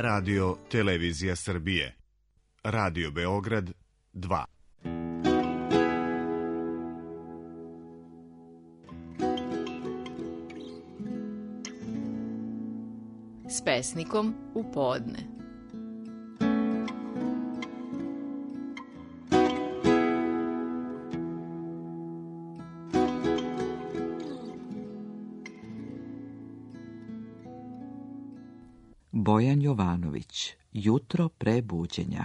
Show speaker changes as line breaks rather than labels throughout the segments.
Radio Televizija Srbije. Radio Beograd 2.
S pesnikom u podne.
Bojan Jovanović, Jutro pre buđenja.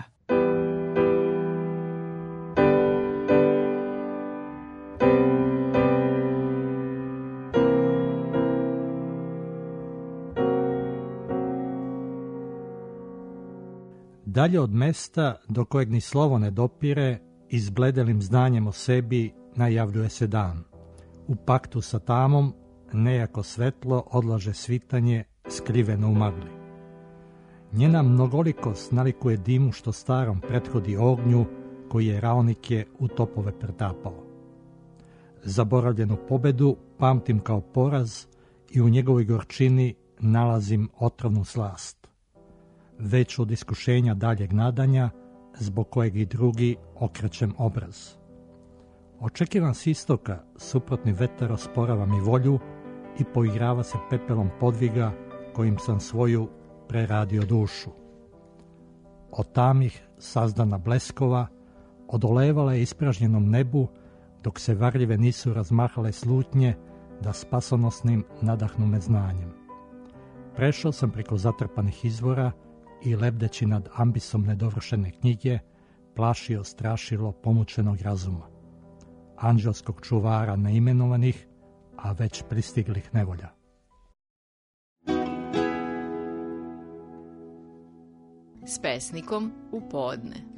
Dalje od mesta do kojeg ni slovo ne dopire, izbledelim znanjem o sebi najavljuje se dan. U paktu sa tamom nejako svetlo odlaže svitanje skriveno u magli. Njena mnogolikost nalikuje dimu što starom prethodi ognju koji je raonike u topove pretapao. Zaboravljenu pobedu pamtim kao poraz i u njegovoj gorčini nalazim otrovnu slast. Već od iskušenja daljeg nadanja, zbog kojeg i drugi okrećem obraz. Očekivan s istoka, suprotni vetar osporava mi volju i poigrava se pepelom podviga kojim sam svoju preradio dušu. Od tamih sazdana bleskova odolevala je ispražnjenom nebu, dok se varljive nisu razmahale slutnje da spasonosnim nadahnu me znanjem. Prešao sam preko zatrpanih izvora i lebdeći nad ambisom nedovršene knjige plašio strašilo pomučenog razuma, anđelskog čuvara neimenovanih, a već pristiglih nevolja.
S pesnikom u podne.